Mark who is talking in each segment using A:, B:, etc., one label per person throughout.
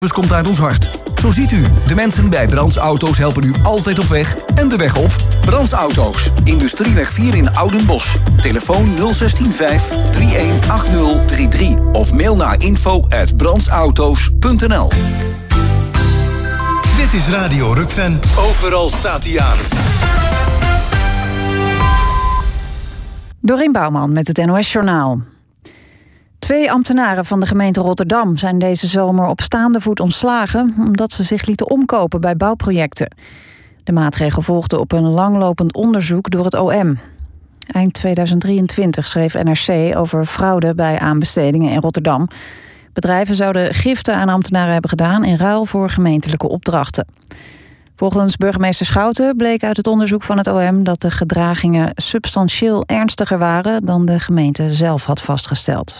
A: komt uit ons hart. Zo ziet u, de mensen bij Brands Auto's helpen u altijd op weg en de weg op. Brands Auto's, Industrieweg 4 in Oudenbosch. Telefoon 0615 318033 of mail naar info@brandsauto's.nl.
B: Dit is Radio Rukven. Overal staat hij aan.
C: Dorien Bouwman met het NOS-journaal. 2 ambtenaren van de gemeente Rotterdam zijn deze zomer op staande voet ontslagen omdat ze zich lieten omkopen bij bouwprojecten. De maatregel volgde op een langlopend onderzoek door het OM. Eind 2023 schreef NRC over fraude bij aanbestedingen in Rotterdam. Bedrijven zouden giften aan ambtenaren hebben gedaan in ruil voor gemeentelijke opdrachten. Volgens burgemeester Schouten bleek uit het onderzoek van het OM dat de gedragingen substantieel ernstiger waren dan de gemeente zelf had vastgesteld.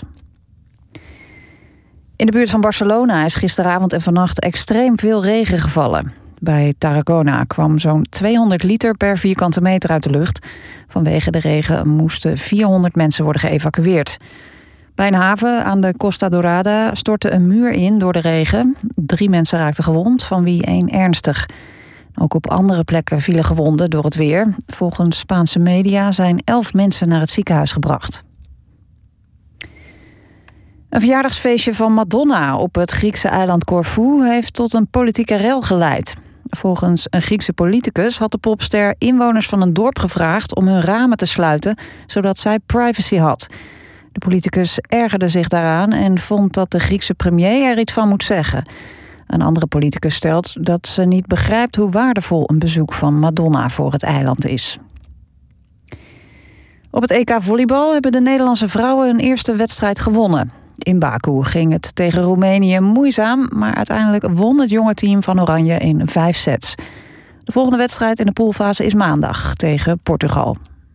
C: In de buurt van Barcelona is gisteravond en vannacht extreem veel regen gevallen. Bij Tarragona kwam zo'n 200 liter per vierkante meter uit de lucht. Vanwege de regen moesten 400 mensen worden geëvacueerd. Bij een haven aan de Costa Dorada stortte een muur in door de regen. 3 mensen raakten gewond, van wie 1 ernstig. Ook op andere plekken vielen gewonden door het weer. Volgens Spaanse media zijn 11 mensen naar het ziekenhuis gebracht. Een verjaardagsfeestje van Madonna op het Griekse eiland Corfu heeft tot een politieke rel geleid. Volgens een Griekse politicus had de popster inwoners van een dorp gevraagd om hun ramen te sluiten, zodat zij privacy had. De politicus ergerde zich daaraan en vond dat de Griekse premier er iets van moet zeggen. Een andere politicus stelt dat ze niet begrijpt hoe waardevol een bezoek van Madonna voor het eiland is. Op het EK volleybal hebben de Nederlandse vrouwen hun eerste wedstrijd gewonnen. In Baku ging het tegen Roemenië moeizaam, maar uiteindelijk won het jonge team van Oranje in 5 sets. De volgende wedstrijd in de poolfase is maandag tegen Portugal.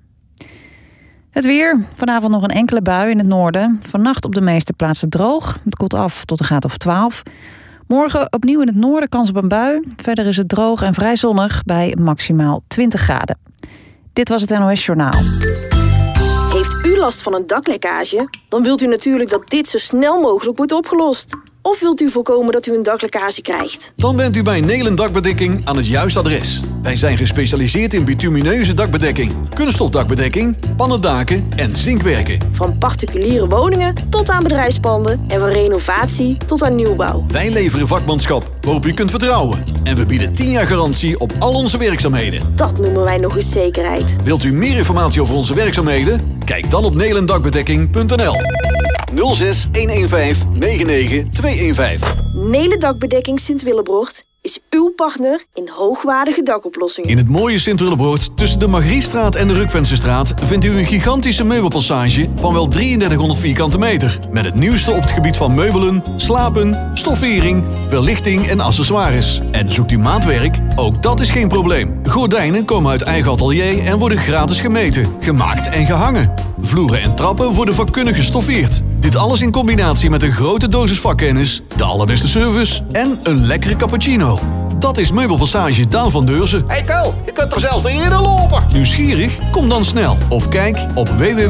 C: Het weer. Vanavond nog een enkele bui in het noorden. Vannacht op de meeste plaatsen droog. Het koelt af tot een graad of 12. Morgen opnieuw in het noorden kans op een bui. Verder is het droog en vrij zonnig bij maximaal 20 graden. Dit was het NOS Journaal.
D: Heeft u last van een daklekkage? Dan wilt u natuurlijk dat dit zo snel mogelijk wordt opgelost. Of wilt u voorkomen dat u een daklekkage krijgt?
E: Dan bent u bij Nelen Dakbedekking aan het juiste adres. Wij zijn gespecialiseerd in bitumineuze dakbedekking, kunststofdakbedekking, pannendaken en zinkwerken.
D: Van particuliere woningen tot aan bedrijfspanden en van renovatie tot aan nieuwbouw.
E: Wij leveren vakmanschap waarop u kunt vertrouwen. En we bieden 10 jaar garantie op al onze werkzaamheden.
D: Dat noemen wij nog eens zekerheid.
E: Wilt u meer informatie over onze werkzaamheden? Kijk dan op nelendakbedekking.nl 06 115 99 215.
D: Nelen Dakbedekking Sint-Willebrocht is uw partner in hoogwaardige dakoplossingen.
E: In het mooie Sint-Willebroord, tussen de Margriestraat en de Rukvensestraat, vindt u een gigantische meubelpassage van wel 3300 vierkante meter. Met het nieuwste op het gebied van meubelen, slapen, stoffering, verlichting en accessoires. En zoekt u maatwerk? Ook dat is geen probleem. Gordijnen komen uit eigen atelier en worden gratis gemeten, gemaakt en gehangen. Vloeren en trappen worden vakkundig gestoffeerd. Dit alles in combinatie met een grote dosis vakkennis, de allerbeste service en een lekkere cappuccino. Dat is Meubelpassage Daan van Deurzen.
F: Hey Ko, je kunt toch zelfs niet eerder lopen?
E: Nieuwsgierig? Kom dan snel of kijk op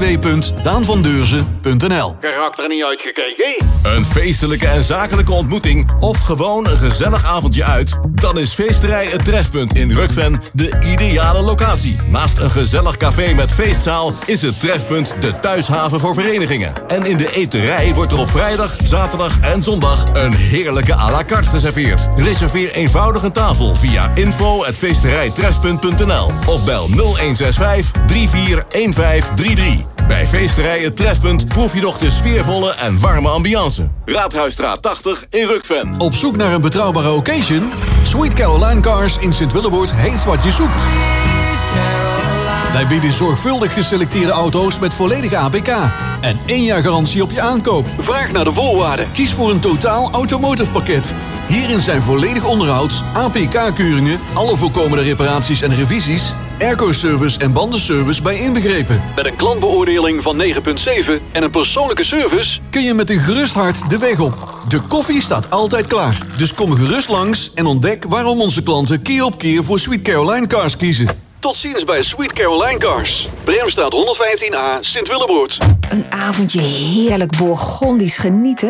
E: www.daanvandeurzen.nl.
F: Karakter er niet uitgekeken?
B: Een feestelijke en zakelijke ontmoeting of gewoon een gezellig avondje uit? Dan is Feesterij Het Trefpunt in Rukven de ideale locatie. Naast een gezellig café met feestzaal is het Trefpunt de thuishaven voor verenigingen. En in de eterij wordt er op vrijdag, zaterdag en zondag een heerlijke à la carte geserveerd. Reserveer eenvoudig een tafel via info@feesterijtrefpunt.nl of bel 0165 341533. Bij Feesterij Het Trefpunt proef je nog de sfeervolle en warme ambiance. Raadhuisstraat 80 in Rukven.
E: Op zoek naar een betrouwbare occasion? Sweet Caroline Cars in Sint-Willebroord heeft wat je zoekt. Wij bieden zorgvuldig geselecteerde auto's met volledige APK en 1 jaar garantie op je aankoop.
F: Vraag naar de voorwaarden.
E: Kies voor een totaal automotive pakket. Hierin zijn volledig onderhoud, APK-keuringen, alle voorkomende reparaties en revisies, airco-service en bandenservice bij inbegrepen.
F: Met een klantbeoordeling van 9,7 en een persoonlijke service
E: Kun je met een gerust hart de weg op. De koffie staat altijd klaar. Dus kom gerust langs en ontdek waarom onze klanten keer op keer voor Sweet Caroline Cars kiezen.
F: Tot ziens bij Sweet Caroline Cars. Bremstraat 115A, Sint-Willebroord.
G: Een avondje heerlijk Bourgondisch genieten?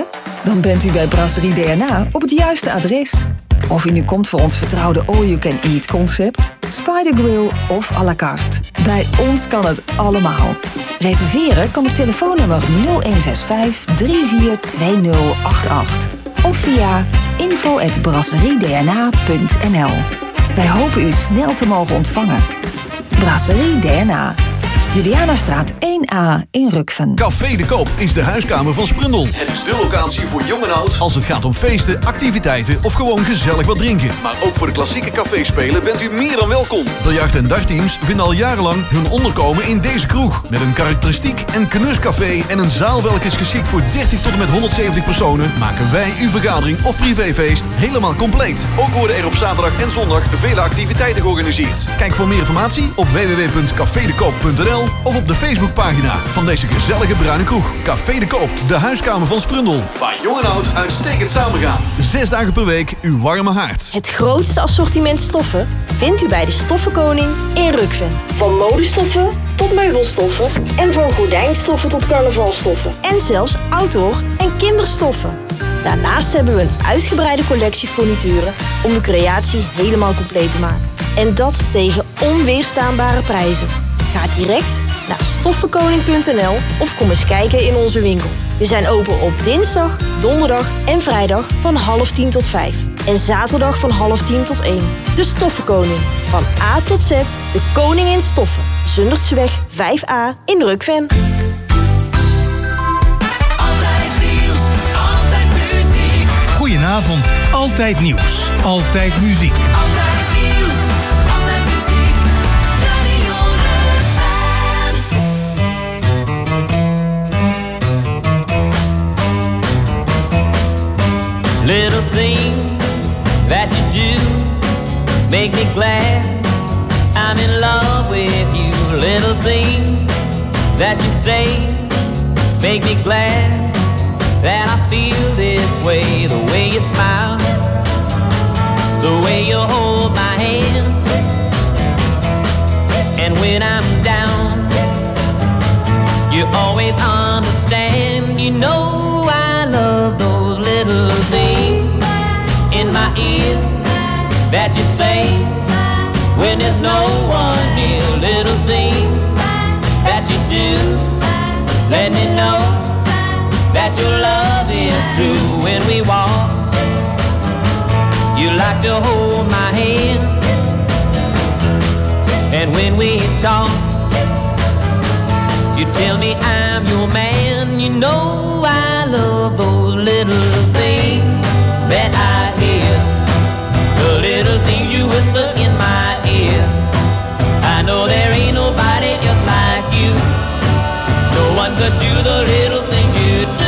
C: Dan bent u bij Brasserie DNA op het juiste adres. Of u nu komt voor ons vertrouwde all-you-can-eat concept, Spider Grill of à la carte. Bij ons kan het allemaal. Reserveren kan op telefoonnummer 0165 342088 of via info@brasseriedna.nl. Wij hopen u snel te mogen ontvangen. Brasserie DNA. Julianastraat 1A in Rukven.
E: Café de Koop is de huiskamer van Sprundel. Het is de locatie voor jong en oud als het gaat om feesten, activiteiten of gewoon gezellig wat drinken. Maar ook voor de klassieke caféspelen bent u meer dan welkom. Biljart- en dagteams vinden al jarenlang hun onderkomen in deze kroeg. Met een karakteristiek en knuscafé en een zaal welke is geschikt voor 30 tot en met 170 personen, maken wij uw vergadering of privéfeest helemaal compleet. Ook worden er op zaterdag en zondag vele activiteiten georganiseerd. Kijk voor meer informatie op www.cafedekoop.nl of op de Facebookpagina van deze gezellige bruine kroeg. Café de Koop, de huiskamer van Sprundel. Waar jong en oud uitstekend samengaan. 6 dagen per week uw warme haard.
D: Het grootste assortiment stoffen vindt u bij de Stoffenkoning in Rukven. Van modestoffen tot meubelstoffen en van gordijnstoffen tot carnavalstoffen. En zelfs outdoor- en kinderstoffen. Daarnaast hebben we een uitgebreide collectie furnituren om uw creatie helemaal compleet te maken. En dat tegen onweerstaanbare prijzen. Ga direct naar stoffenkoning.nl of kom eens kijken in onze winkel. We zijn open op dinsdag, donderdag en vrijdag van 9:30 tot 5. En zaterdag van 9:30 tot 1. De Stoffenkoning. Van A tot Z, de koning in stoffen. Zundertseweg 5A in Rukven.
G: Altijd nieuws, altijd muziek.
H: Goedenavond, altijd nieuws, altijd muziek.
G: Altijd nieuws, altijd muziek. Radio Rukven.
I: Little things that you do make me glad I'm in love with you. Little things that you say make me glad that I feel this way. The way you smile, the way you hold my hand, and when I'm down, you always understand. You know I love those little things in my ear that you say when there's no one here. Little things that you do let me know that your love is true. When we walk, you like to hold my hand, and when we talk, you tell me I'm your man. You know I love those little things that I hear, the little things you whisper in my ear. I know there ain't nobody else like you. No one could do the little things you do.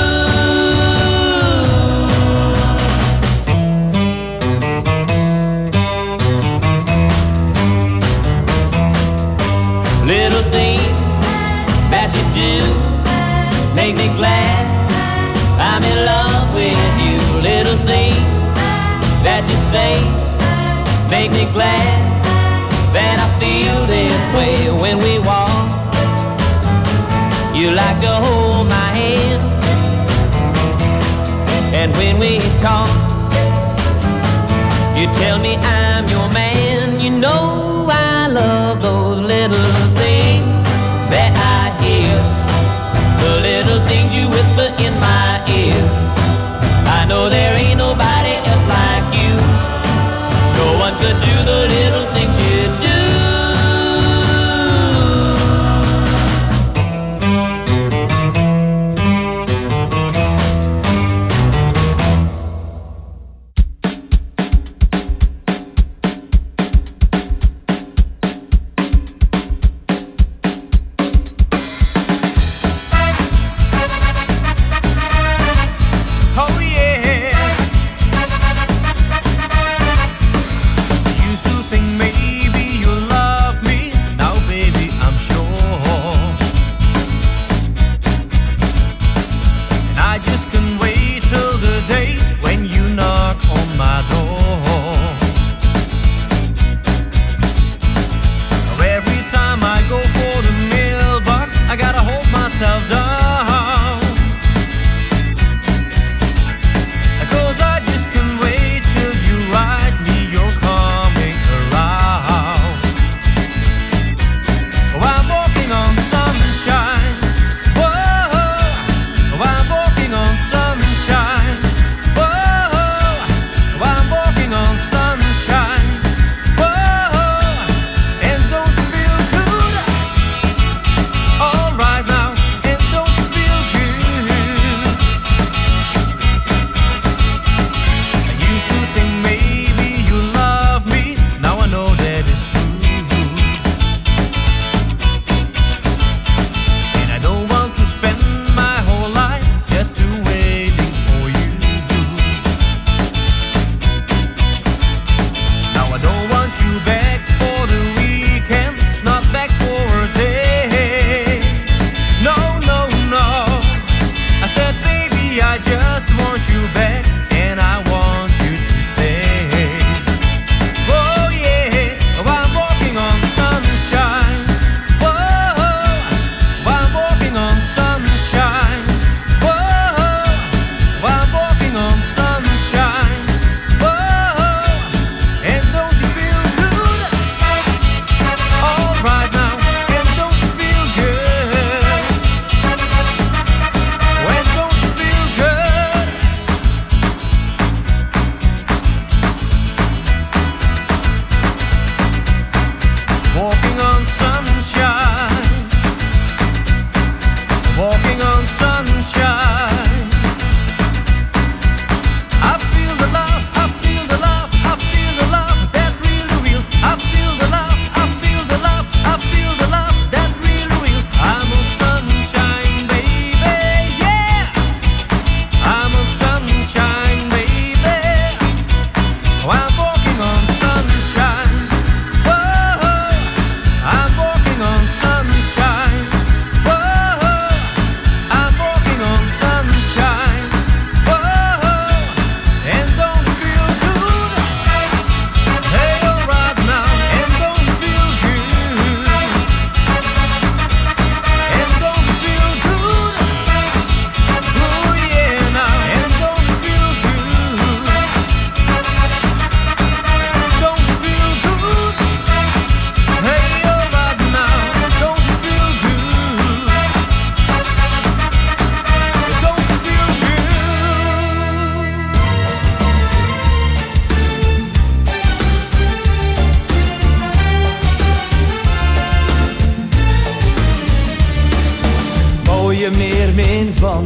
I: Little things that you do make me glad I'm in love with you. Little things that you say make me glad that I feel this way. When we walk, you like to hold my hand, and when we talk, you tell me I'm your man. You know I love those little things that I hear, the little things you whisper in my ear. I know there ain't nobody else like you. No one could do the little things you do.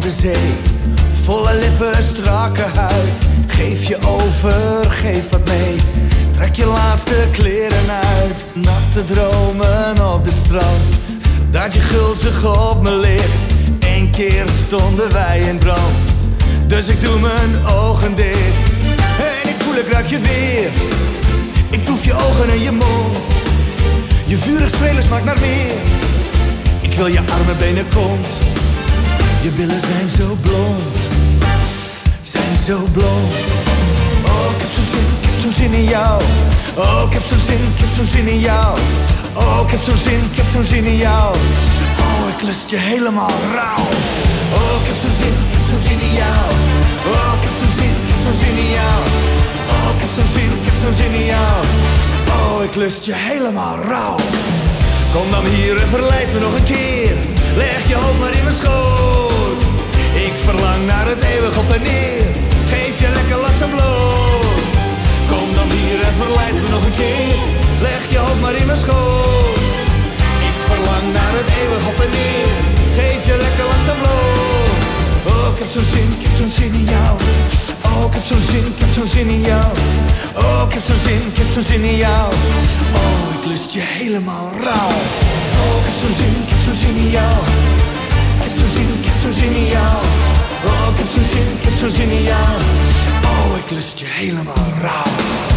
J: de zee. Volle lippen, strakke huid. Geef je over, geef wat mee. Trek je laatste kleren uit. Natte dromen op dit strand. Dat je gulzig op me ligt. Eén keer stonden wij in brand. Dus ik doe mijn ogen dicht. En ik voel, ik ruik je weer. Ik proef je ogen en je mond. Je vurig strelen smaakt naar meer. Ik wil je arme benen kont. Je billen zijn zo blond. Zijn zo blond. Oh, ik heb zo'n zin, ik heb zo'n zin in jou. Oh, ik heb zo'n zin, ik heb zo'n zin in jou. Oh, ik heb zo'n zin, ik heb zo'n zin in jou. Oh, ik lust je helemaal rauw. Oh, ik heb zo'n zin, ik heb zo'n zin in jou. Oh, ik heb zo'n zin, ik heb zo'n zin in jou. Oh, ik heb zo'n zin, ik heb zo'n zin in jou. Oh, ik lust je helemaal rauw. Kom dan hier en verleid me nog een keer. Leg je hoofd maar in mijn schoot. Ik verlang naar het eeuwig op en neer. Geef je lekker langzaam bloot. Kom dan hier en verleid me nog een keer. Leg je hoofd maar in mijn schoot. Ik verlang naar het eeuwig op en neer. Geef je lekker langzaam bloot. Oh, ik heb zo'n zin, ik heb zo'n zin in jou. Oh, ik heb zo'n zin, ik heb zo'n zin in jou. Oh, ik heb zo'n zin, ik heb zo'n zin in jou. Oh, ik lust je helemaal rauw. Oh, ik heb zo'n zin, ik heb zo'n zin in jou. Ik heb zo'n zin, ik heb zo'n zin in jou. Oh, ik heb zo'n zin, ik heb zo'n zin in jou. Oh, ik lust je helemaal rauw.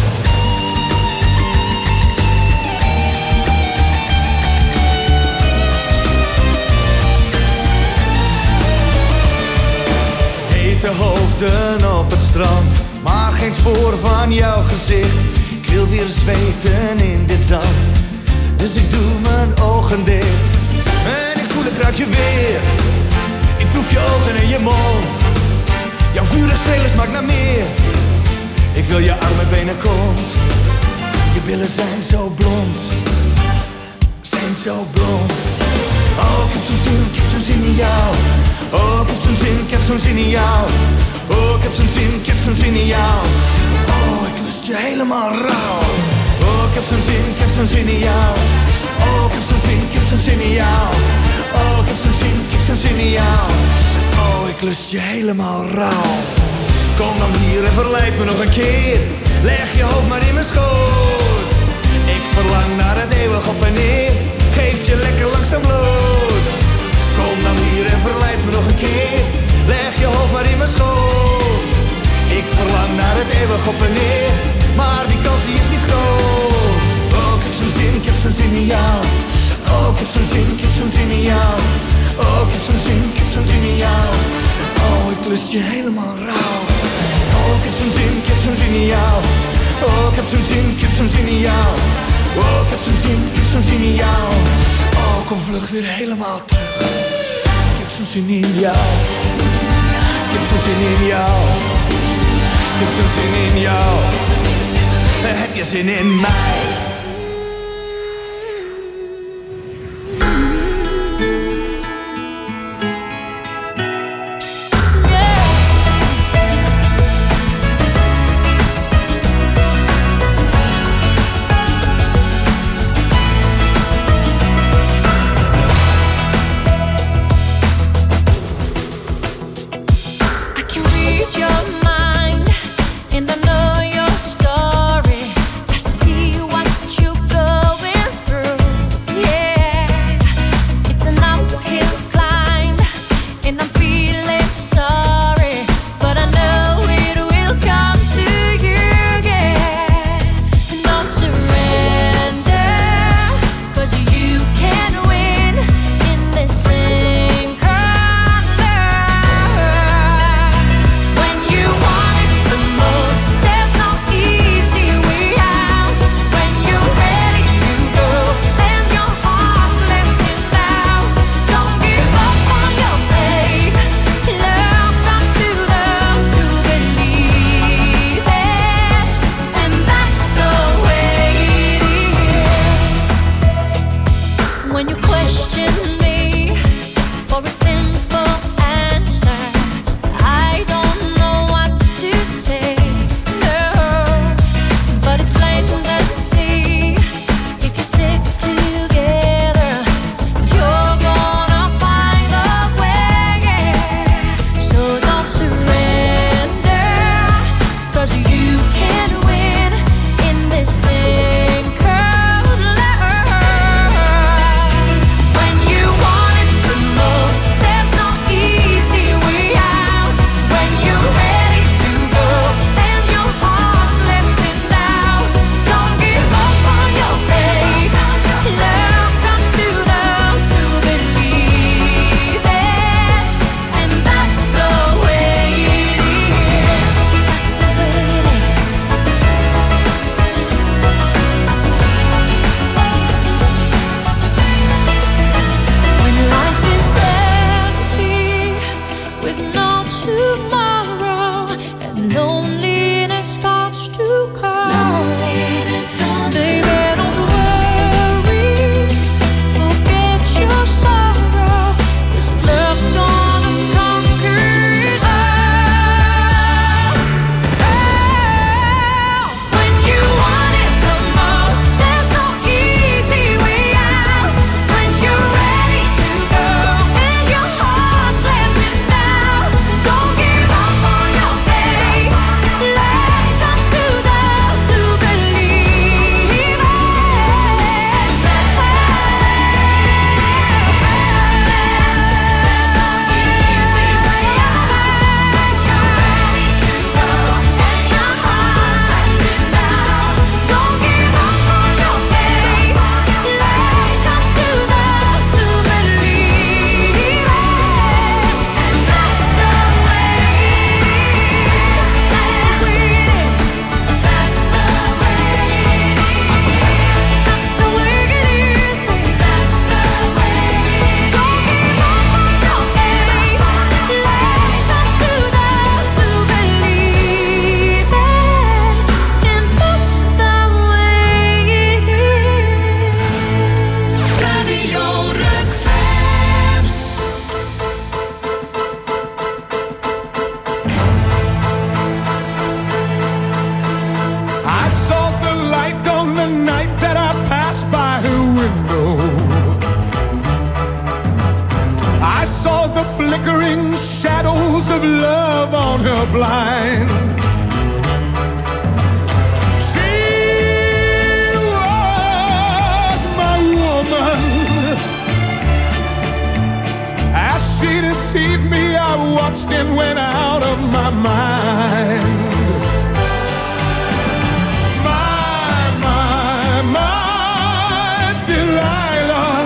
J: Hete hoofden op het strand, maar geen spoor van jouw gezicht. Ik wil weer zweten in dit zand, dus ik doe mijn ogen dicht. En ik voel, ik ruik je weer. Ik proef je ogen en je mond. Jouw vurig strelen smaakt naar meer. Ik wil je arme benen kont. Je billen zijn zo blond. Zijn zo blond. Oh, ik heb zo'n zin, ik heb zo'n zin in jou. Oh, ik heb zo'n zin, ik heb zo'n zin in jou. Oh, ik heb zo'n zin, ik heb zo'n zin in jou. Oh, ik lust je helemaal rauw. Oh, ik heb zo'n zin, ik heb zo'n zin in jou. Oh, ik heb zo'n zin, ik heb zo'n zin in jou. Oh, ik heb zo'n zin, ik heb zo'n zin in jou. Oh, ik lust je helemaal rauw. Kom dan hier en verleid me nog een keer. Leg je hoofd maar in mijn schoot. Ik verlang naar het eeuwig op en neer. Geef je lekker langzaam bloot. Kom dan hier en verleid me nog een keer. Leg je hoofd maar in mijn schoot. Ik verlang naar het eeuwig op en neer. Maar die kans die is niet groot. Oh, ik heb zo'n zin, ik heb zo'n zin in jou. Oh, ik heb zo'n zin, ik heb zo'n zin in jou. Oh, ik heb zo'n zin, ik heb zo'n zin in jou. Oh, ik lust je helemaal rauw. Oh, ik heb zo'n zin, ik heb zo'n zin in jou. Oh, ik heb zo'n zin, ik heb zo'n zin in jou. Oh, ik heb zo'n zin, ik heb zo'n zin in jou. Oh, kom vlug weer helemaal terug. Ik heb zo'n zin in jou. Ik heb zo'n zin in jou. Ik heb zo'n zin in jou. Heb je zin in mij?
G: And I know your story. I see what
J: of love on her blind. She was my woman. As she deceived me, I watched and went out of my mind. My Delilah.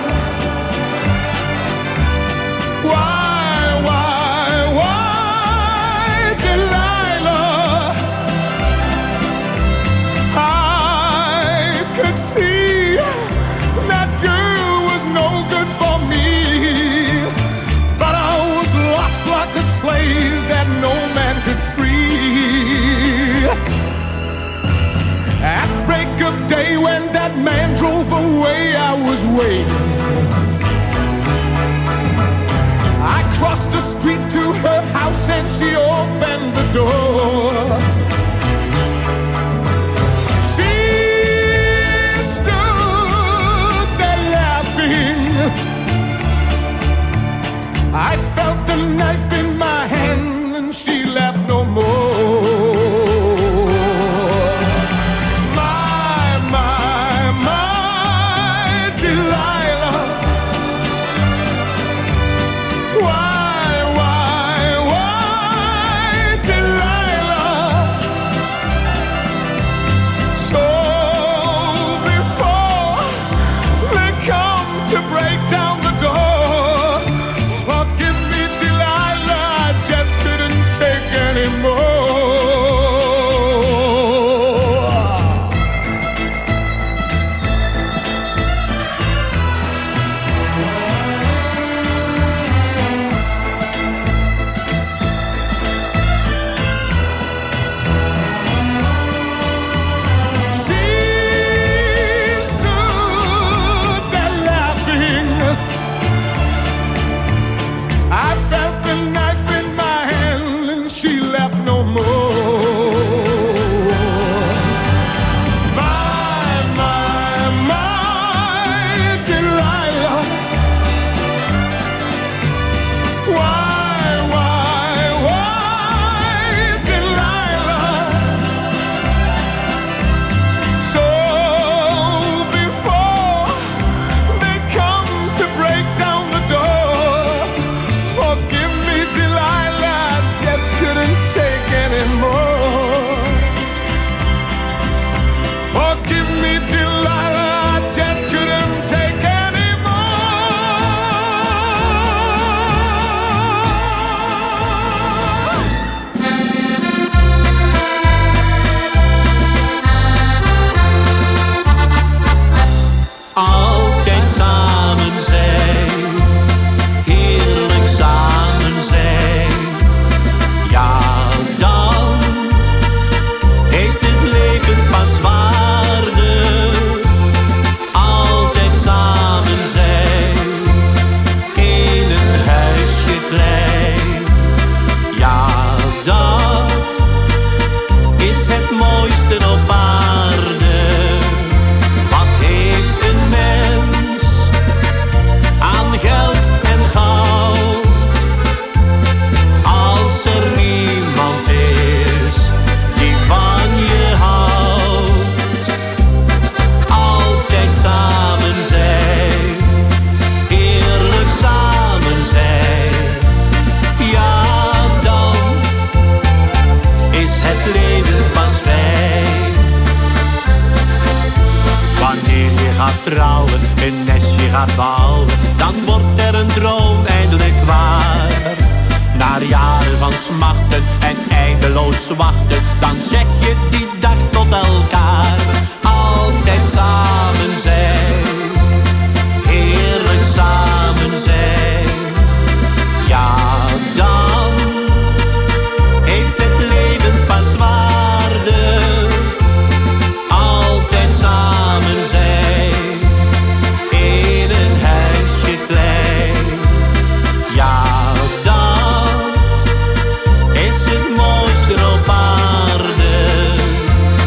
J: Why, Delilah? I could see that girl was no good for me, but I was lost like a slave that no man could free. At break of day when that man drove away, I was waiting. I crossed the street to her house and she opened the door. She stood there laughing. I felt the knife in my hand and she laughed no more. My Delilah. Why, Delilah? So before they come to break down the door, forgive me, Delilah, I just couldn't take anymore.
K: Trouwen, een nestje gaat bouwen, dan wordt er een droom eindelijk waar. Na jaren van smachten en eindeloos wachten, dan zeg je die dag tot elkaar. Altijd samen zijn, heerlijk samen zijn. Ja, dan heeft het leven pas waarde. Altijd samen zijn. Klein. Ja, dat is het mooiste op aarde.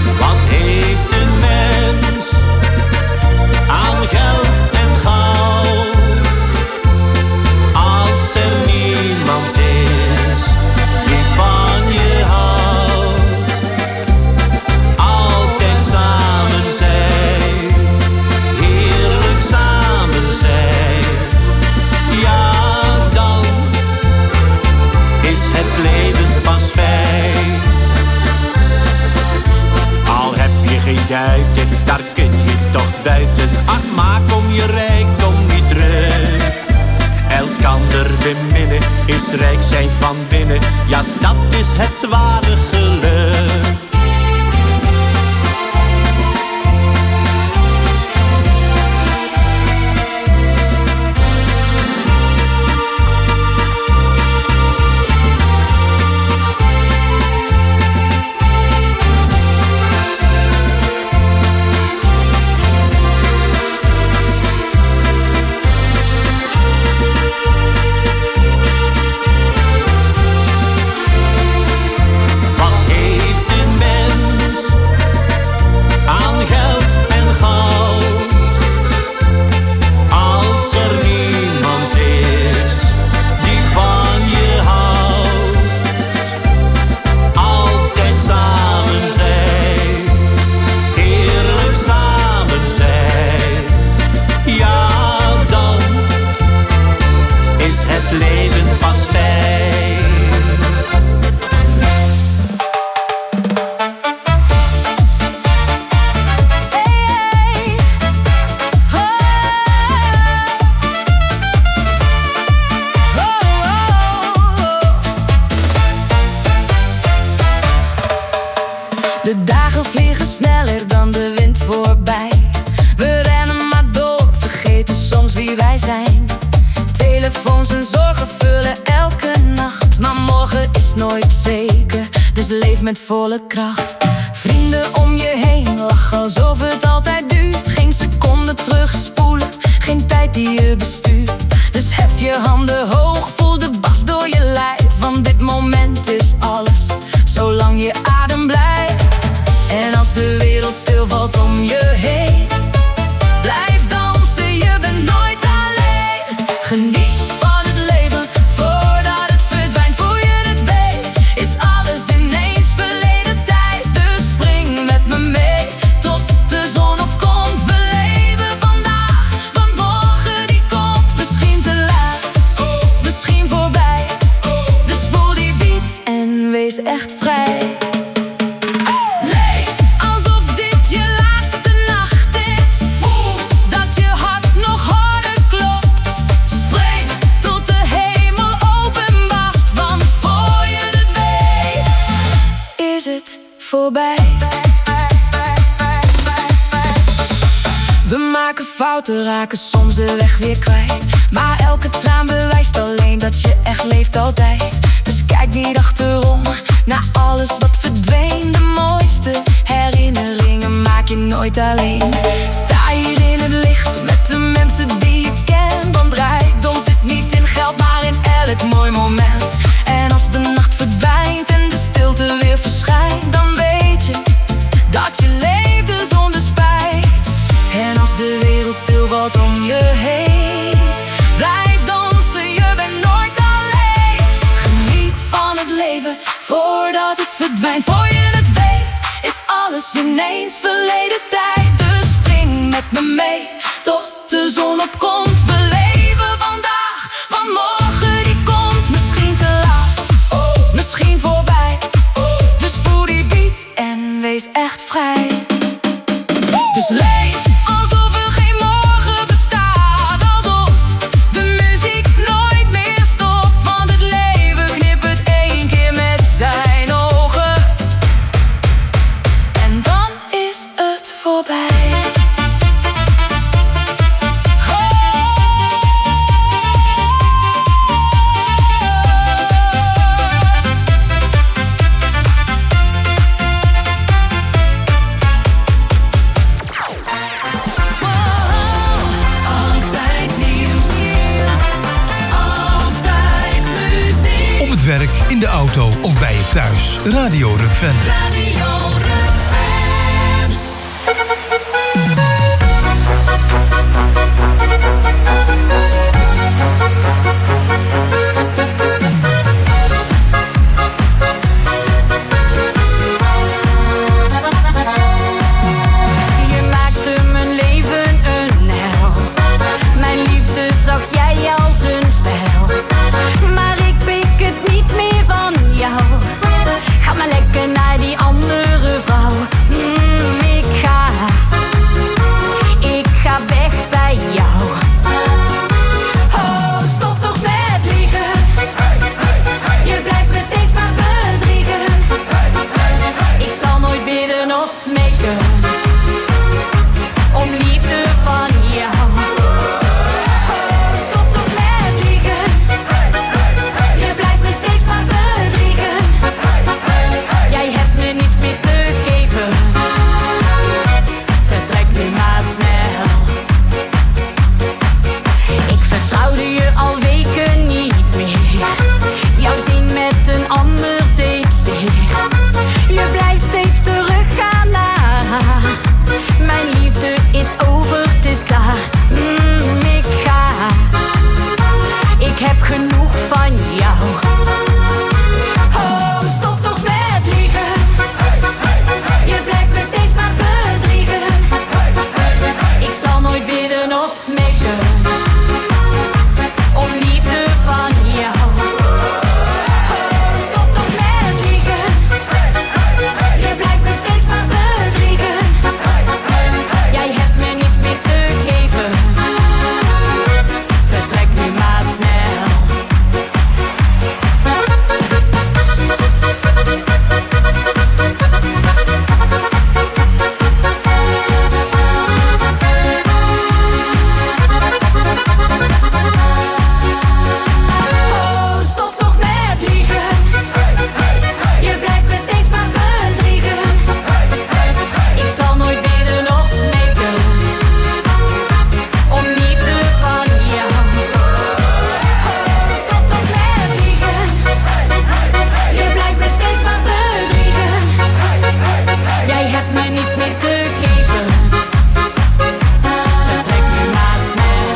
K: geen duiten, daar kun je toch buiten. Ach, maak om je rijkdom niet druk. Elkander beminnen is rijk zijn van binnen. Ja, dat is het ware geluk.
L: De dagen vliegen sneller dan de wind voorbij. We rennen maar door, vergeten soms wie wij zijn. Telefoons en zorgen vullen elke nacht. Maar morgen is nooit zeker, dus leef met volle kracht. Vrienden om je heen, lach alsof het altijd duurt. Geen seconde terugspoelen, geen tijd die je bestuurt. Dus hef je handen hoog, voel de bas door je lijf. Want dit moment is alles, zolang je adem blijft. En als de wereld stilvalt om je heen, blijf dansen, je bent nooit alleen. Geniet van het leven, voordat het verdwijnt. Voor je het weet, is alles ineens verleden tijd. Dus spring met me mee, tot de zon opkomt. We leven vandaag, want morgen die komt. Misschien te laat, misschien voorbij. Dus voel die beat en wees echt vrij. Voorbij. We maken fouten, raken soms de weg weer kwijt. Maar elke traan bewijst alleen dat je echt leeft altijd. Dus kijk niet achterom, naar alles wat verdween. De mooiste herinneringen maak je nooit alleen. Sta hier in het licht met de mensen die je kent. Want rijkdom zit niet in geld, maar in elk mooi moment. En als de nacht verdwijnt en de stilte weer verschijnt, dan weet je dat je leefde zonder spijt. En als de wereld stilvalt om je heen, blijf dansen, je bent nooit alleen. Geniet van het leven, voordat het verdwijnt. Voor je het weet, is alles ineens verleden tijd. Dus spring met me mee, tot de zon opkomt. We leven vandaag, want morgen die komt. Misschien te laat, misschien voorbij. Dus voel die beat en wees echt vrij. Dus leef alsof er geen morgen bestaat. Alsof de muziek nooit meer stopt. Want het leven knippert één keer met zijn ogen. En dan is het voorbij.
H: Werk, in de auto of bij je thuis. Radio Rukven.
M: Je maakte mijn leven een hel. Mijn liefde zag jij als een spel. Maar ik pik het niet meer van jou. Ga maar lekker naar die andere om liefde van jou. Oh, stop toch met liegen. Je blijft me steeds maar bedriegen. Jij hebt me niets meer te geven. Vertrek nu maar snel. Ik vertrouwde je al weken niet meer. Jouw zin met een ander deed zeer. Je blijft steeds teruggaan naar. Mijn liefde is over, het is klaar. Ik ga. Ik heb genoeg van jou. Oh, stop toch met liegen. Je blijft me steeds maar bedriegen. Ik zal nooit bidden of smeken om liefde van jou. Oh, stop toch met liegen. Je blijft me steeds maar bedriegen. Jij hebt me niets meer te geven. Vertrek nu maar snel. Oh, stop toch met liegen. Je blijft me steeds maar bedriegen. Ik zal nooit bidden of smeken om liefde van jou. Oh, stop toch met liegen. Je blijft me steeds maar bedriegen. Jij hebt me niets meer te geven. Vertrek nu maar snel.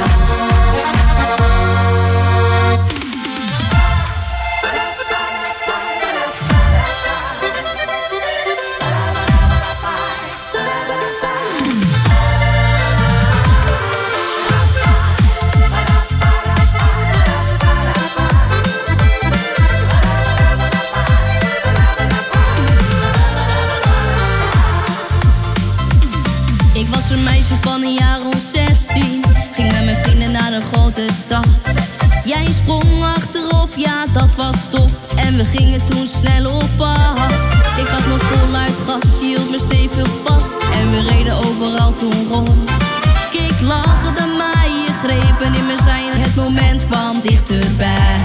N: Ik was een meisje van een jaar of 16. Ging met mijn vrienden naar de grote stad. Jij sprong achterop, ja dat was top. En we gingen toen snel op pad. Ik gaf me voluit gas, je hield me stevig vast. En we reden overal toen rond. Keek lachend aan mij, je grepen in me zijn. Het moment kwam dichterbij.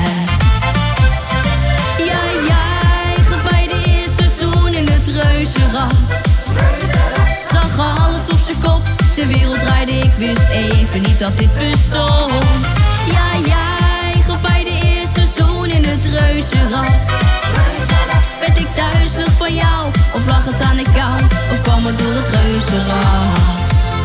N: Ja, jij gaf mij de eerste zoen in het reuzenrad. Zag alles op zijn kop, de wereld draaide, ik wist even niet dat dit bestond. Ja, jij gaf mij de eerste zoen in het reuzenrad. Werd ik duizelig van jou, of lag het aan de kou, of kwam het door het reuzenrad?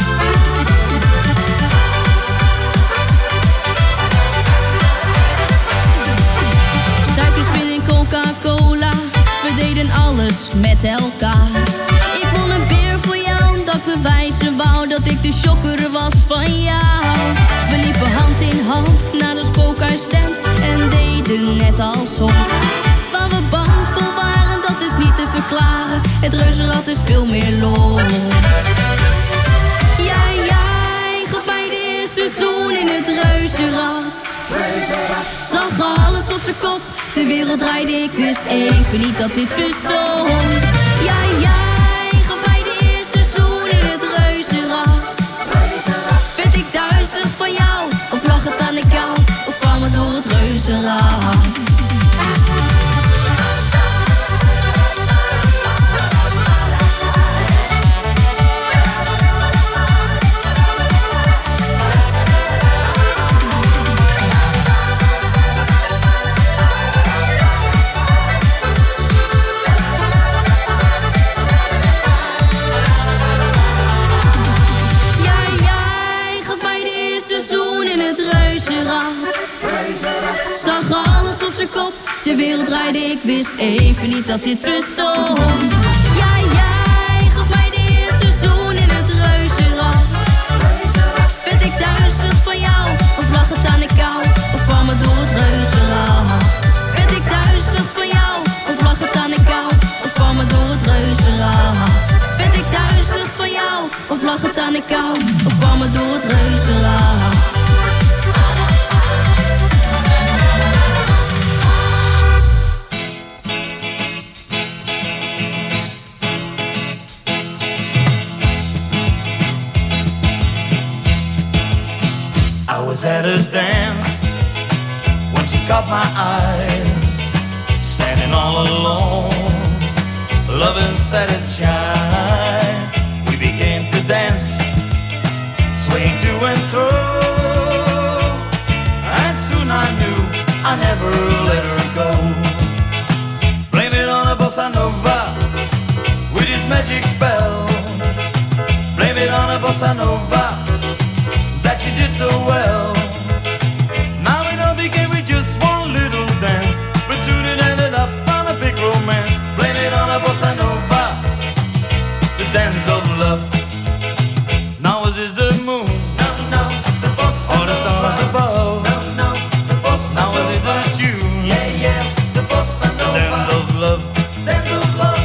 N: Suikerspin en Coca-Cola, we deden alles met elkaar. Ik won een beer voor jou, omdat ik bewijzen wou dat ik de shocker was van jou. We liepen hand in hand naar de spookhuistent en deden net alsof. Waar we bang voor waren, dat is niet te verklaren. Het reuzenrad is veel meer lol. Ja, jij gaf mij de eerste zoen in het reuzenrad. Zag alles op zijn kop, de wereld draaide, ik wist even niet dat dit bestond. Ja, jij gaf mij de eerste zoen in het reuzenrad. Werd ik duizelig van jou, of lag het aan de kou, of kwam het door het reuzenrad? Zag alles op zijn kop, de wereld draaide, ik wist even niet dat dit bestond. Ja, jij gaf mij de eerste zoen in het reuzenrad. Werd ik duizelig van jou, of lag het aan de kou, of kwam het door het reuzenrad? Werd ik duizelig van jou, of lag het aan de kou, of kwam het door het reuzenrad? Werd ik duizelig van jou, of lag het aan de kou, of kwam het door het reuzenrad?
J: was at a dance when she caught my eye, standing all alone, loving satisfied. We began to dance, swaying to and fro, and soon I knew I never let her go. Blame it on a bossa nova with his magic spell. Blame it on a bossa nova that she did so well. Now it all began with just one little dance, but soon it ended up on a big romance. Blame it on a bossa nova, the dance of love. Now was is the moon, no, the bossa nova, all the stars above, no, the bossa nova. Now was it the tune, yeah, the bossa nova, the dance of love, dance of love.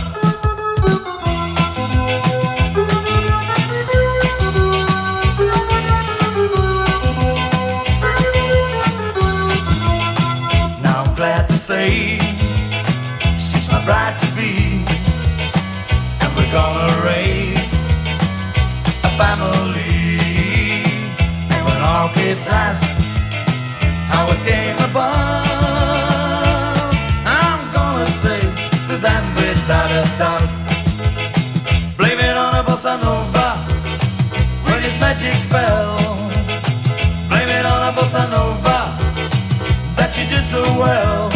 J: Say she's my bride to be, and we're gonna raise a family. And when our kids ask how it came about, I'm gonna say to them without a doubt, blame it on a bossa nova with his magic spell. Blame it on a bossa nova that she did so well.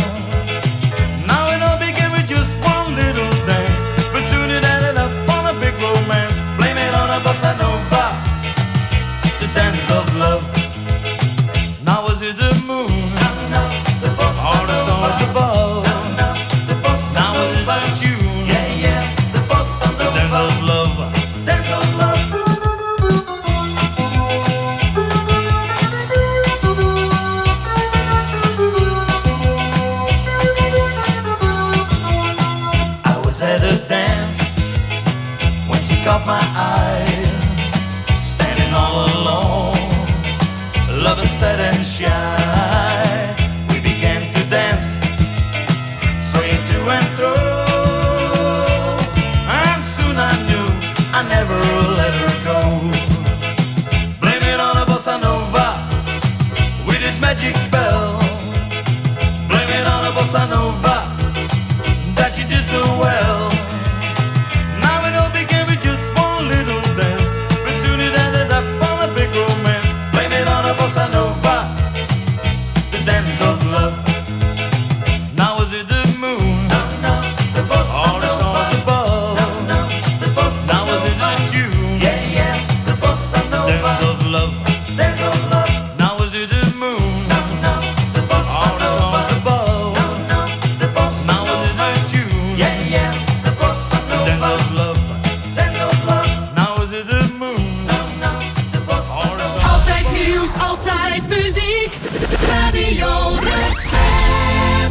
J: Bossa nova, the dance of love. Now was it the moon? No, the bossa all the stars above. No, the bossa now was it the tune? Yeah, the bossa nova, the dance of love, dance of love. I was at a dance when she caught my eye, all alone, loving sad and shy. We began to dance, swaying to and fro, and soon I knew I never let her go. Blame it on a bossa nova with his magic spell. Blame it on a bossa nova that she did so well. Now it all began with just one little dance, but soon it ended up on a big romance. Blame it on a bossa nova, the dance of love. Now was it the moon? No, the bossa all the stars above. No, the bossa now was it the tune? Yeah, the bossa nova, dance of love, dance of love. Now was it the moon? No, the bossa all the stars above. No, the bossa now was it the tune? Yeah, the bossa nova, dance of love, dance of love. Now was it the moon?
G: Altijd nieuws, altijd muziek. Radio Rukven.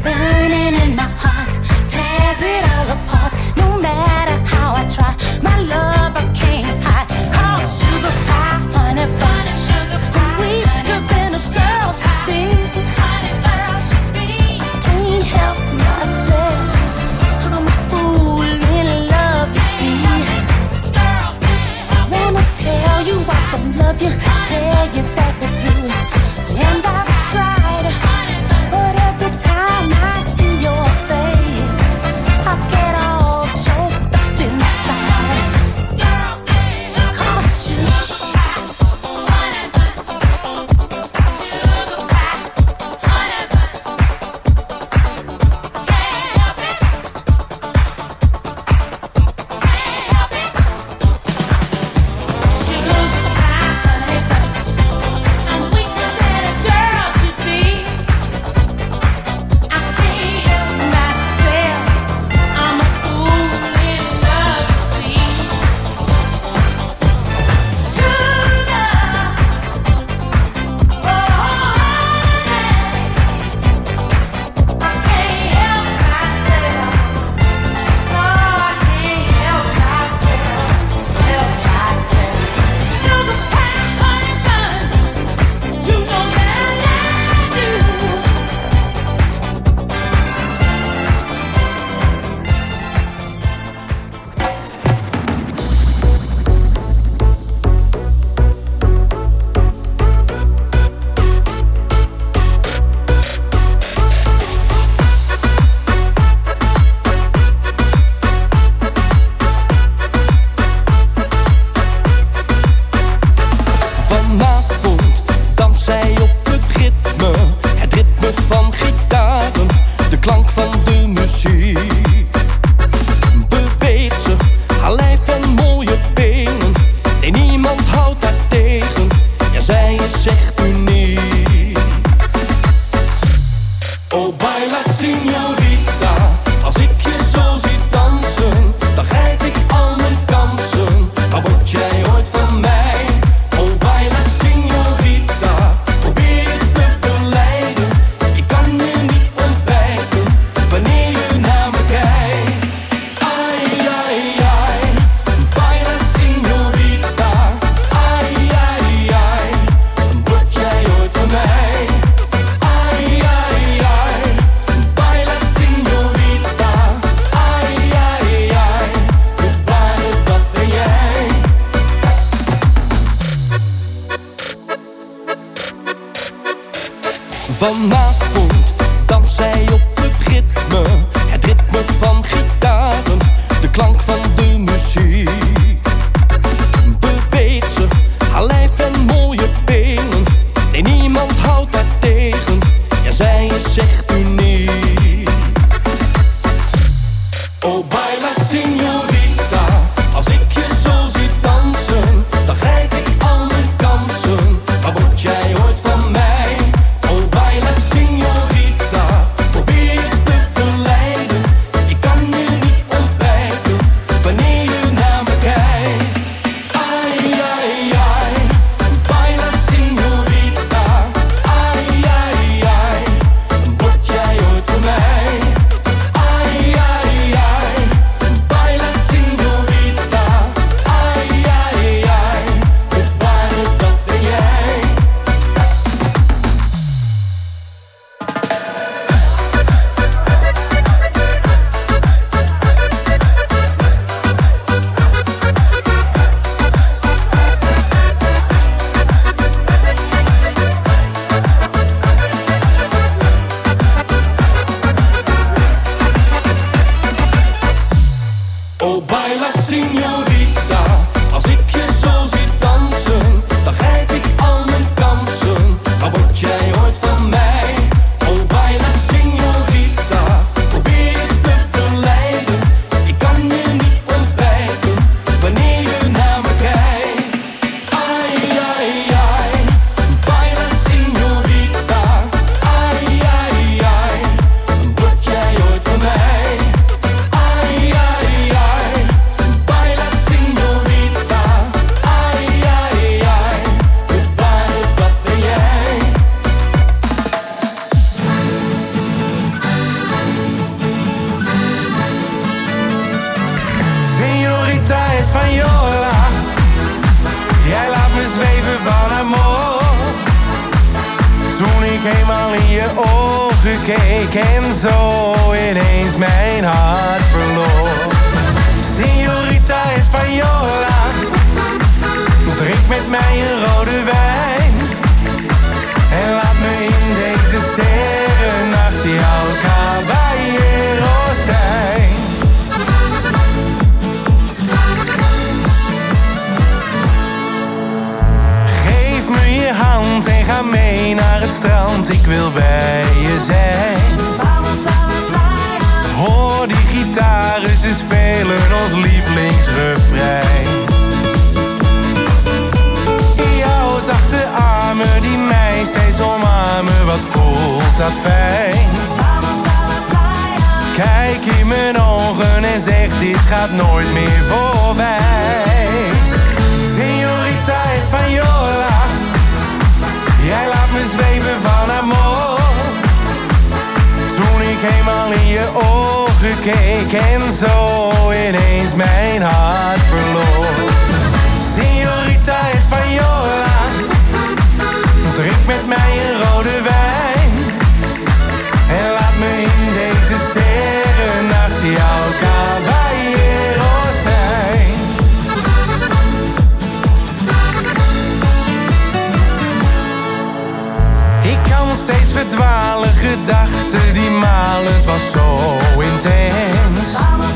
O: burning in my heart, tears it all apart. No matter how I try, my love I can't hide. Call sugar high, honey bun, sugar high. Weaker than a girl should be, honey girl should be. I can't help myself, I'm a fool in love, you see. Wanna tell you I don't love you, tell you that with you. And I've tried, but every time I see your face, I get all choked up inside. Cause you
P: Vanavond dans zij op het ritme van gitaren, de klank van de muziek. Beweegt ze, haar lijf en mooie benen, nee niemand houdt haar tegen, ja zij is echt uniek. Oh baila signorita, als ik je zo zie dansen, dan grijp ik al mijn kansen, maar word jij ooit van mij? Oh baila signorita.
J: ik eenmaal in je ogen keek en zo ineens mijn hart verloor. Señorita Española, drink met mij een rode wijn en laat me in deze sterrennacht jouw caballero zijn. Geef me je hand en ga mee naar het strand, ik wil bij je zijn. Hoor die gitaren, ze spelen ons lievelingsrefrein. Jouw zachte armen die mij steeds omarmen, wat voelt dat fijn. Kijk in mijn ogen en zeg dit gaat nooit meer voorbij. Señorita Española, jij laat me zweven van amor. Toen ik eenmaal in je ogen keek en zo ineens mijn hart verloor. Señorita Española, drink met mij een rode wijn en laat me in deze sterrennacht jouw caballero zijn. Ik kan steeds verdwalen, gedachten die malen, het was zo intens.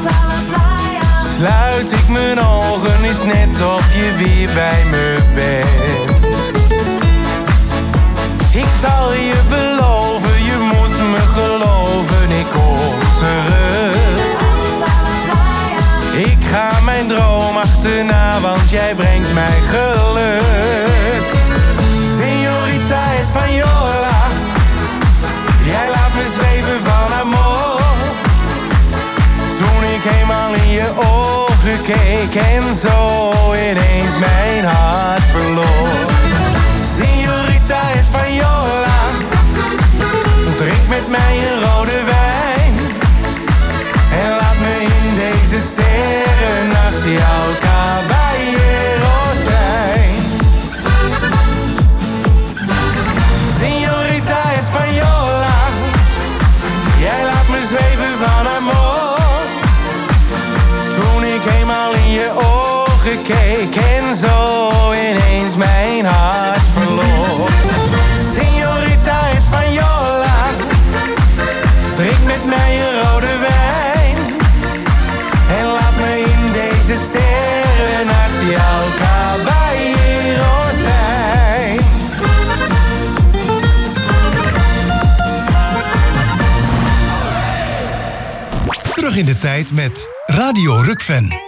J: Sluit ik mijn ogen, is net of je weer bij me bent. Ik zal je beloven, je moet me geloven, ik kom terug. Ik ga mijn droom achterna, want jij brengt mij geluk. Señorita Española, jij laat me zweven van amor. Toen ik eenmaal in je ogen keek en zo ineens mijn hart verloor. Señorita Española, drink met mij een rode wijn en laat me in deze sterrennacht jouw caballero zijn. Señorita Española, jij laat me zweven van amor. Toen ik eenmaal in je ogen keek en zo ineens mijn hart verloor. Señorita Española, drink met mij een rode wijn en laat me in deze sterrennacht jouw caballero zijn.
H: Terug in de tijd met Radio Rukven.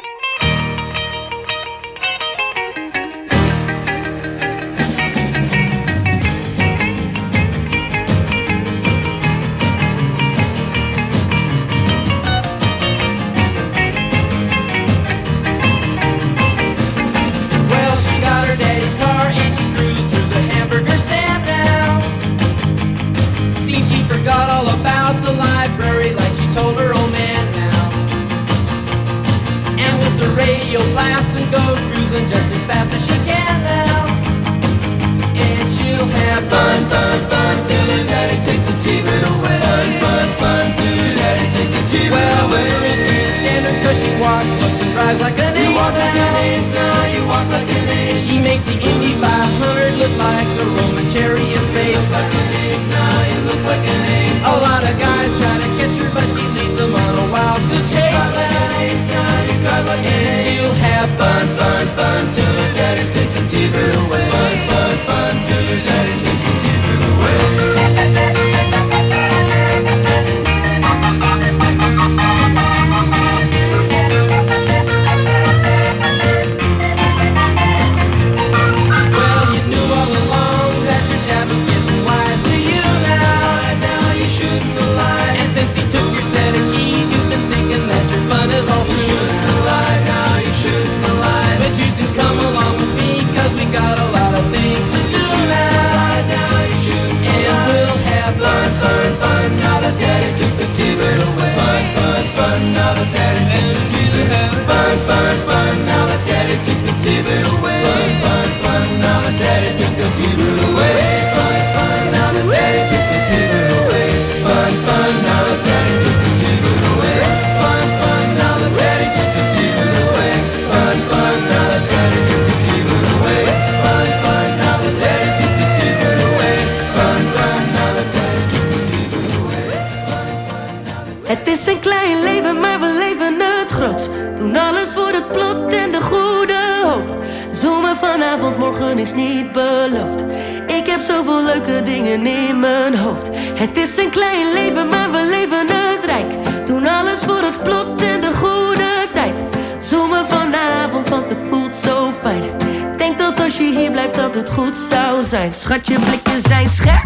Q: Het is een klein leven, maar we leven het groot. Doen alles voor het plot en de goede hoop. Zoomen vanavond, morgen is niet beloofd. Ik heb zoveel leuke dingen in mijn hoofd. Het is een klein leven, maar we leven het rijk. Doen alles voor het plot en de goede tijd. Zoomen vanavond, want het voelt zo fijn. Ik denk dat als je hier blijft dat het goed zou zijn. Schat, je blikken zijn scherp.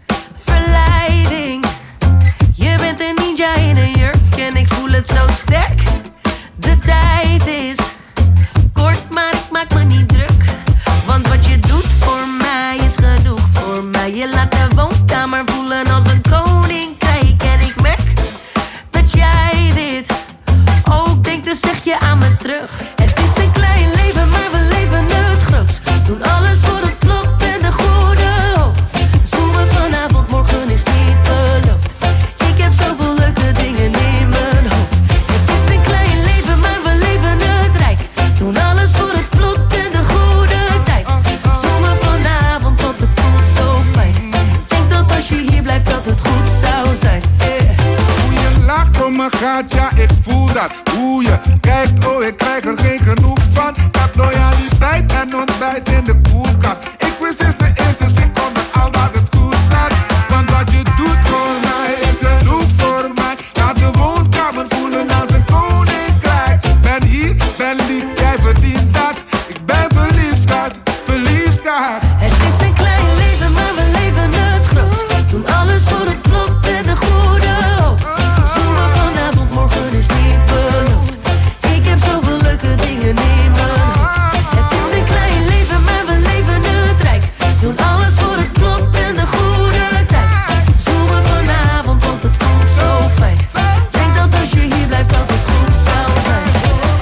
Q: Verleiding. Je bent een ninja in een jurk en ik voel het zo sterk. De tijd is kort, maar ik maak me niet druk. Want wat je doet voor mij is genoeg voor mij. Je laat de woonkamer voelen als een koninkrijk. En ik merk dat jij dit ook denkt, dus zeg je aan me terug. Het is een klein leven, maar we leven het grootst. Doen alles voor het plot en de goede hoop. Zoomen vanavond, morgen is niet beloofd. Ik heb zoveel leuke dingen in mijn hoofd. Het is een klein leven, maar we leven het rijk. Doen alles voor het plot en de goede tijd. Zoomen vanavond, want het voelt zo fijn. Ik denk dat als je hier blijft dat het goed zou zijn.
R: Hoe je lacht om me gaat, ja ik voel dat. Hoe je kijkt, oh ik krijg er geen genoeg van. Ik heb loyaliteit en ontbijt in de koelkast. Ik wist sinds de eerste seconde al dat het goed zat. Want wat je doet voor mij is genoeg voor mij. Laat de woonkamer voelen als een koninkrijk. Ben hier, ben lief, jij verdient dat. Ik ben verliefd, schat, verliefd, schat.
Q: Het is een klein leven, maar we leven het groot. Doen alles voor het plot en de goede hoop. Zoomen vanavond, morgen is niet beloofd. Ik heb zoveel leuke dingen in mijn hoofd. Het is een klein leven, maar we leven het rijk. Doen alles voor het plot en de goede tijd. Zoomen vanavond, want het voelt zo fijn. Denk dat als je hier blijft dat het goed zou zijn.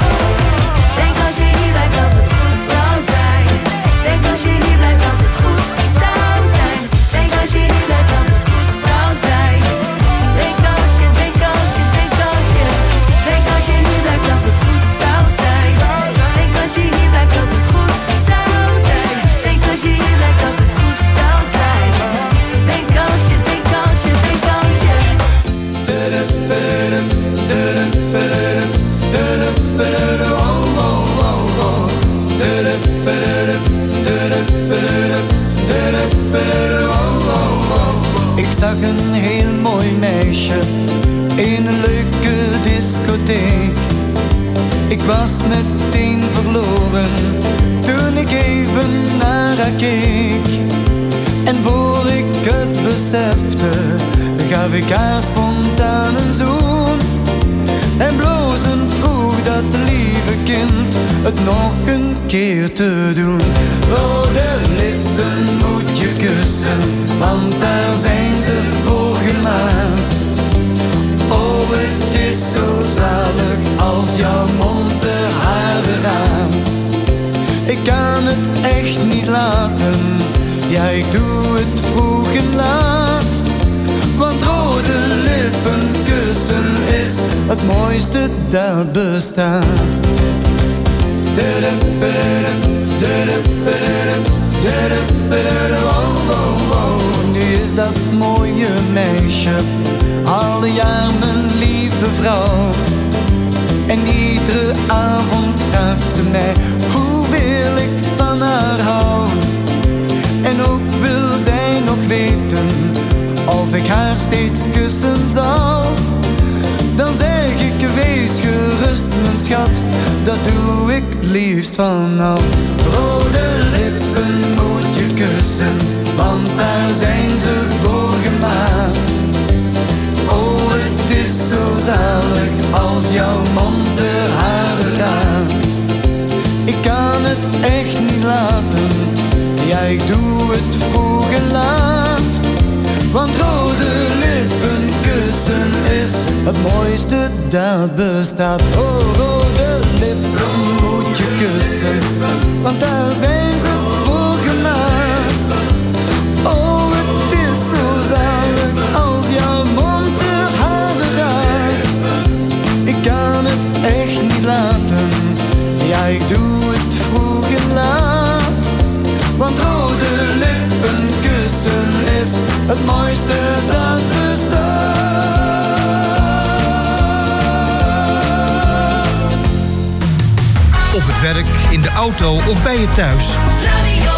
Q: Denk als je hier blijft dat het goed zou zijn. Denk als je hier blijft dat het goed zou zijn. Denk als je hier blijft dat het goed zou zijn. Denk als je, denk als je, denk als je. Denk als je hier blijft dat het goed zou zijn. Denk als je hier blijft dat het goed zou zijn. Denk als je hier blijft dat het goed zou zijn. Denk als je, denk als je, denk als je.
J: Ik zag een heel mooi meisje in een leuke discotheek. Ik was meteen verloren toen ik even naar haar keek. En voor ik het besefte, gaf ik haar spontaan een zoen. En blozend vroeg dat lieve kind het nog een keer te doen. Rode lippen moet je kussen, want daar zijn ze voor gemaakt. Oh, het is zo zalig als jouw mond de haren raakt. Ik kan het echt niet laten, ja ik doe het vroeg en laat. Want rode lippen kussen is het mooiste dat bestaat. Nu is dat mooie meisje al een jaar mijn lieve vrouw. En iedere avond vraagt ze mij hoeveel ik van haar hou. En ook wil zij nog weten of ik haar steeds kussen zal. Dan zeg ik wees gerust mijn schat, dat doe ik het liefst vanaf. Rode lippen moet je kussen, want daar zijn ze voor gemaakt. Oh, het is zo zalig als jouw mond de haren raakt. Ik kan het echt niet laten, ja ik doe het vroeg en laat. Want rode lippen kussen is het mooiste dat bestaat. Oh, rode lippen moet je kussen, want daar zijn ze voor gemaakt. Oh, het is zo zalig als jouw mond de haren raakt. Ik kan het echt niet laten, ja ik doe het vroeg en laat. Want rode lippen kussen is het mooiste dat bestaat.
H: werk, in de auto of bij je thuis.
G: Radio